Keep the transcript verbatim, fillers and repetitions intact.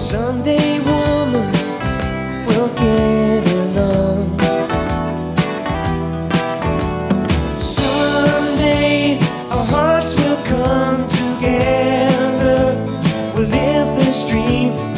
Someday, woman, we'll get along. Someday, our hearts will come together. We'll live this dream